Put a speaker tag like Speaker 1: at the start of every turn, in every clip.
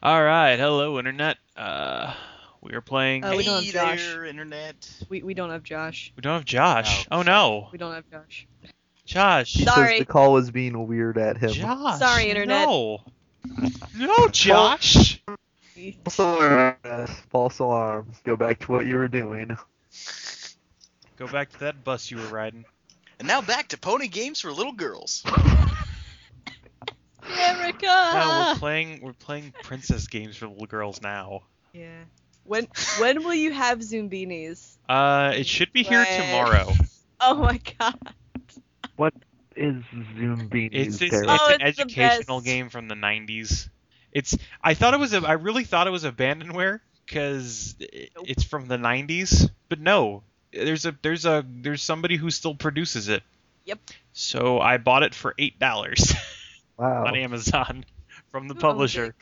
Speaker 1: All right, hello internet. We are playing.
Speaker 2: We don't have
Speaker 3: Hey
Speaker 2: Josh.
Speaker 3: there, internet.
Speaker 2: We don't have Josh.
Speaker 1: We don't have Josh. Oh
Speaker 3: Ouch.
Speaker 1: no,
Speaker 2: We don't have Josh.
Speaker 1: Josh.
Speaker 4: Because the
Speaker 2: Sorry.
Speaker 4: call was being weird at him.
Speaker 1: Josh.
Speaker 2: Sorry, internet.
Speaker 1: No. No, Josh.
Speaker 4: False alarm. False alarm. Go back to what you were doing.
Speaker 1: Go back to that bus you were riding.
Speaker 3: And now back to pony games for little girls.
Speaker 2: America.
Speaker 1: No, we're playing princess games for little girls now.
Speaker 2: Yeah. When will you have Zoombinis?
Speaker 1: It should be here
Speaker 2: Right.
Speaker 1: tomorrow.
Speaker 2: Oh my god.
Speaker 4: What is Zoom Beanies, Derek?
Speaker 2: Oh,
Speaker 1: It's an
Speaker 2: it's the
Speaker 1: educational
Speaker 2: best.
Speaker 1: game from the 90s. I really thought it was abandonware because it's from the 90s, but no. There's somebody who still produces it.
Speaker 2: Yep.
Speaker 1: So I bought it for $8
Speaker 4: Wow.
Speaker 1: on Amazon from the
Speaker 2: Who owns
Speaker 1: publisher.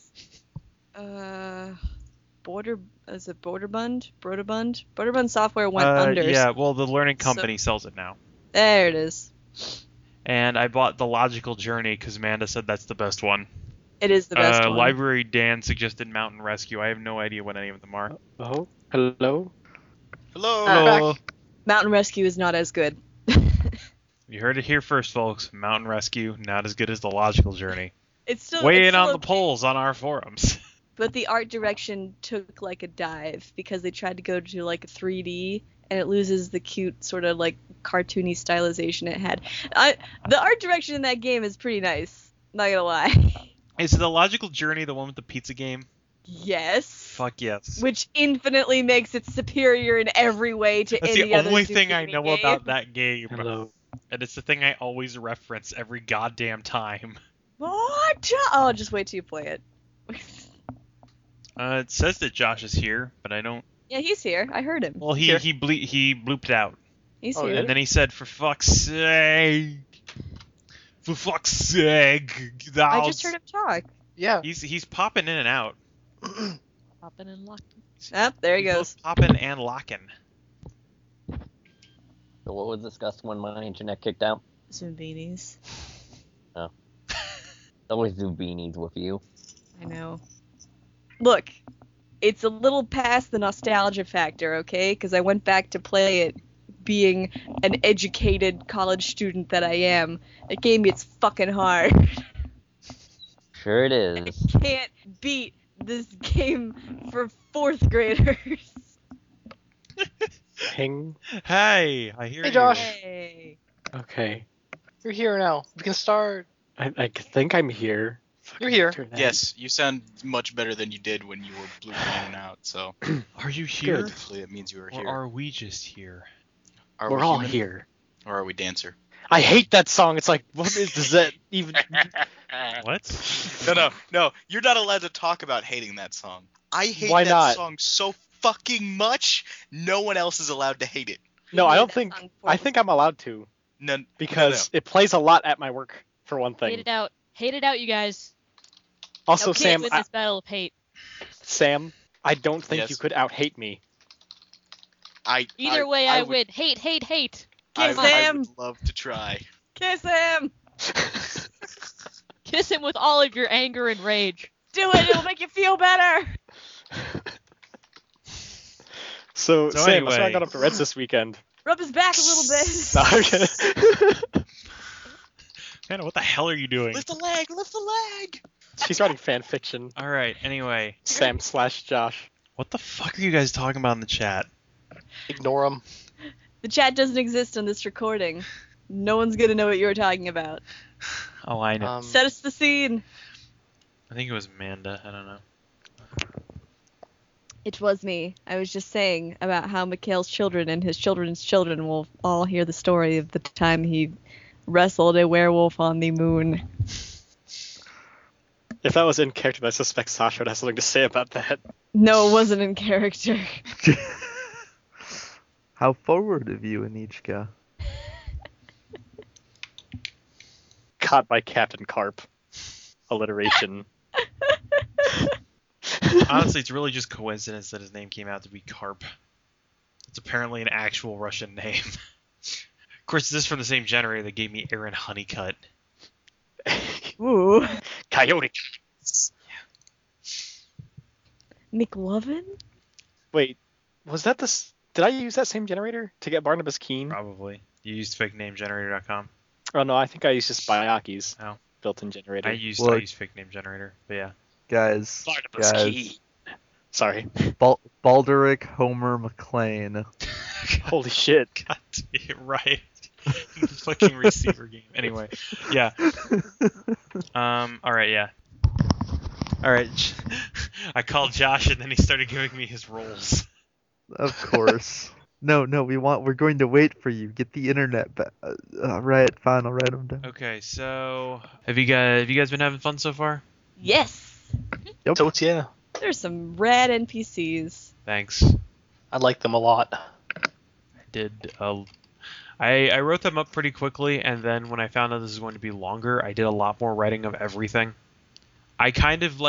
Speaker 2: it? Borderbund? Borderbund Software went under.
Speaker 1: Yeah, well, the Learning
Speaker 2: So-
Speaker 1: Company sells it now.
Speaker 2: There it is.
Speaker 1: And I bought The Logical Journey because Amanda said that's the best one.
Speaker 2: It is the best one.
Speaker 1: Library Dan suggested Mountain Rescue. I have no idea what any of them are.
Speaker 5: Oh, hello.
Speaker 3: Hello.
Speaker 1: Hello.
Speaker 2: Mountain Rescue is not as good.
Speaker 1: You heard it here first, folks. Mountain Rescue, not as good as The Logical Journey.
Speaker 2: It's still
Speaker 1: Weigh
Speaker 2: it's
Speaker 1: in
Speaker 2: still
Speaker 1: on the
Speaker 2: okay.
Speaker 1: polls on our forums.
Speaker 2: But the art direction took like a dive because they tried to go to like a 3D and it loses the cute sort of like cartoony stylization it had. The art direction in that game is pretty nice. Not gonna lie.
Speaker 1: Is The Logical Journey the one with the pizza game?
Speaker 2: Yes.
Speaker 1: Fuck yes.
Speaker 2: Which infinitely makes it superior in every way to
Speaker 1: That's
Speaker 2: any
Speaker 1: the
Speaker 2: other
Speaker 1: only
Speaker 2: Zoom
Speaker 1: thing I
Speaker 2: gaming
Speaker 1: know
Speaker 2: game.
Speaker 1: about that game.
Speaker 5: Hello.
Speaker 1: And it's the thing I always reference every goddamn time.
Speaker 2: What? Oh, just wait till you play it.
Speaker 1: It says that Josh is here, but I don't.
Speaker 2: Yeah, he's here. I heard him.
Speaker 1: Well,
Speaker 5: Here.
Speaker 1: he blooped out,
Speaker 2: He's
Speaker 5: Oh,
Speaker 2: here.
Speaker 5: yeah?
Speaker 1: and then he said, "For fuck's sake, for fuck's sake."
Speaker 2: I just heard him talk.
Speaker 5: Yeah.
Speaker 1: He's popping in and out.
Speaker 6: Popping and locking.
Speaker 2: Ah, there he
Speaker 1: He's
Speaker 2: goes.
Speaker 1: both popping and locking.
Speaker 7: So what was discussed when my internet kicked out?
Speaker 2: Zoom beanies.
Speaker 7: Always do beanies with you.
Speaker 2: I know. Look, it's a little past the nostalgia factor, okay? Because I went back to play it being an educated college student that I am. It game gets fucking hard.
Speaker 7: Sure it is.
Speaker 2: Can't beat this game for 4th graders.
Speaker 5: Ping.
Speaker 1: Hey, I hear
Speaker 5: Hey,
Speaker 1: you.
Speaker 5: Josh.
Speaker 2: Hey.
Speaker 5: Okay. You're here now. We can start. I think I'm here.
Speaker 3: You're here.
Speaker 5: Internet.
Speaker 3: Yes, you sound much better than you did when you were blooping in and out, so
Speaker 1: Are you here,
Speaker 5: Good.
Speaker 3: hopefully it means you were
Speaker 1: or
Speaker 3: here.
Speaker 1: are we just here?
Speaker 3: Are
Speaker 5: We're
Speaker 3: we
Speaker 5: all
Speaker 3: human,
Speaker 5: here.
Speaker 3: Or are we dancer?
Speaker 5: I hate that song. It's like, does that even?
Speaker 1: What?
Speaker 3: No, you're not allowed to talk about hating that song. I hate
Speaker 5: Why
Speaker 3: that
Speaker 5: not?
Speaker 3: song so fucking much, no one else is allowed to hate it.
Speaker 5: No, I
Speaker 2: Hate
Speaker 5: don't
Speaker 2: that
Speaker 5: think.
Speaker 2: song for
Speaker 5: I think I'm allowed to
Speaker 3: None,
Speaker 5: because it plays a lot at my work for one
Speaker 6: Hate
Speaker 5: thing.
Speaker 6: it out. Hate it out, you guys.
Speaker 5: Also,
Speaker 2: Okay,
Speaker 5: Sam,
Speaker 6: Win this battle of hate.
Speaker 5: I don't think
Speaker 3: Yes.
Speaker 5: you could out hate me.
Speaker 6: Either way, I win. Hate, hate, hate.
Speaker 2: Kiss
Speaker 3: I
Speaker 2: him!
Speaker 3: would love to try.
Speaker 2: Kiss him!
Speaker 6: Kiss him with all of your anger and rage.
Speaker 2: Do it! It'll make you feel better!
Speaker 5: So Sam,
Speaker 1: anyway.
Speaker 5: so I got up to Reds this weekend.
Speaker 2: Rub his back a little bit.
Speaker 5: No, I'm kidding.
Speaker 1: Man, what the hell are you doing?
Speaker 3: Lift the leg, lift the leg!
Speaker 5: She's writing fan fiction.
Speaker 1: All right. Anyway,
Speaker 5: Sam/Josh.
Speaker 1: what the fuck are you guys talking about in the chat?
Speaker 5: Ignore him.
Speaker 2: The chat doesn't exist on this recording. No one's gonna know what you're talking about.
Speaker 1: Oh, I know.
Speaker 2: Set us the scene.
Speaker 1: I think it was Amanda. I don't know.
Speaker 2: It was me. I was just saying about how Mikhail's children and his children's children will all hear the story of the time he wrestled a werewolf on the moon.
Speaker 5: If that was in character, I suspect Sasha would have something to say about that.
Speaker 2: No, it wasn't in character.
Speaker 4: How forward of you, Anichka.
Speaker 5: Caught by Captain Carp. Alliteration.
Speaker 1: Honestly, it's really just coincidence that his name came out to be Karp. It's apparently an actual Russian name. Of course, this is from the same generator that gave me Aaron Honeycutt.
Speaker 2: Ooh.
Speaker 5: Coyote.
Speaker 2: McLovin?
Speaker 5: Wait, was that this? Did I use that same generator to get Barnabas Keene?
Speaker 1: Probably. You used fakenamegenerator.com.
Speaker 5: Oh no, I think I used just Byaki's
Speaker 1: Oh.
Speaker 5: built-in generator.
Speaker 1: I used
Speaker 4: Look.
Speaker 1: fakenamegenerator, but yeah.
Speaker 4: Guys,
Speaker 5: Barnabas Keene. Sorry.
Speaker 4: Balderic Homer McLean.
Speaker 5: Holy shit.
Speaker 1: God, right. The fucking receiver game. Anyway, yeah. All right, yeah. All right. I called Josh, and then he started giving me his roles.
Speaker 4: Of course. No, we're going to wait for you. Get the internet back. Right, fine, I'll write them down.
Speaker 1: Okay, so have you guys been having fun so far?
Speaker 2: Yes.
Speaker 4: Yep.
Speaker 5: So yeah,
Speaker 2: There's some rad NPCs.
Speaker 1: Thanks.
Speaker 5: I like them a lot.
Speaker 1: I wrote them up pretty quickly, and then when I found out this was going to be longer, I did a lot more writing of everything. I kind of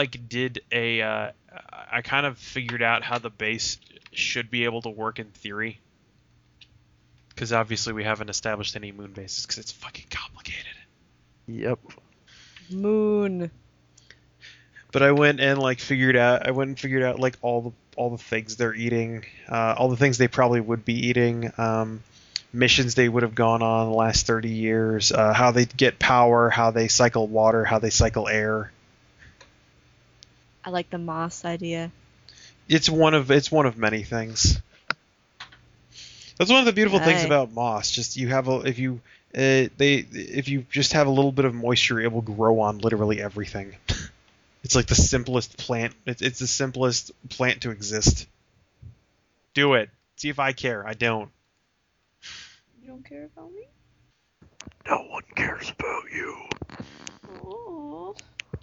Speaker 1: I kind of figured out how the base should be able to work in theory. Because obviously we haven't established any moon bases, because it's fucking complicated.
Speaker 4: Yep.
Speaker 2: Moon.
Speaker 1: But I went and figured out like all the things they're eating, all the things they probably would be eating, missions they would have gone on the last 30 years, how they get power, how they cycle water, how they cycle air.
Speaker 2: I like the moss idea.
Speaker 1: It's one of many things. That's one of the beautiful things
Speaker 2: Right.
Speaker 1: about moss. Just if you just have a little bit of moisture, it will grow on literally everything. It's like the simplest plant. It's the simplest plant to exist. Do it. See if I care. I don't.
Speaker 2: You don't care about me?
Speaker 4: No one cares about you.
Speaker 2: Oh.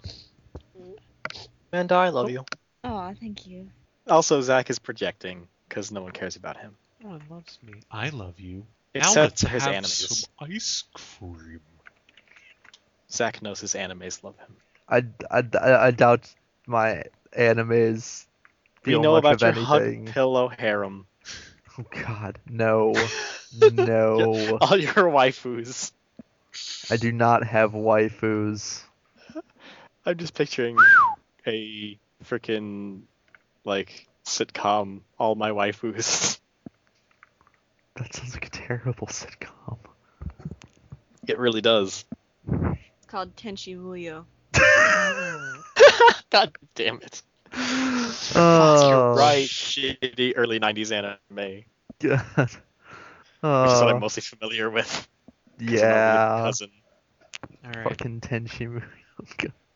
Speaker 5: Amanda, I love you.
Speaker 2: Oh, thank you.
Speaker 5: Also, Zach is projecting because no one cares about him.
Speaker 1: No one loves me. I love you.
Speaker 5: Except for his animes.
Speaker 1: some ice cream.
Speaker 5: Zach knows his animes love him.
Speaker 4: I doubt my animes
Speaker 5: We
Speaker 4: feel
Speaker 5: know
Speaker 4: much
Speaker 5: about
Speaker 4: of
Speaker 5: your
Speaker 4: anything.
Speaker 5: hug pillow harem.
Speaker 4: Oh God, no, no.
Speaker 5: All your waifus.
Speaker 4: I do not have waifus.
Speaker 5: I'm just picturing a freaking sitcom. All my waifus.
Speaker 4: That sounds like a terrible sitcom.
Speaker 5: It really does.
Speaker 2: It's called Tenchi Muyo.
Speaker 5: God damn it.
Speaker 4: Oh,
Speaker 5: You're right. Shitty early 90s anime.
Speaker 4: God.
Speaker 5: Which is what I'm
Speaker 4: Oh,
Speaker 5: mostly familiar with. 'cause of my weird
Speaker 4: yeah.
Speaker 5: cousin.
Speaker 1: All right.
Speaker 4: Fucking Tenchi Muyo.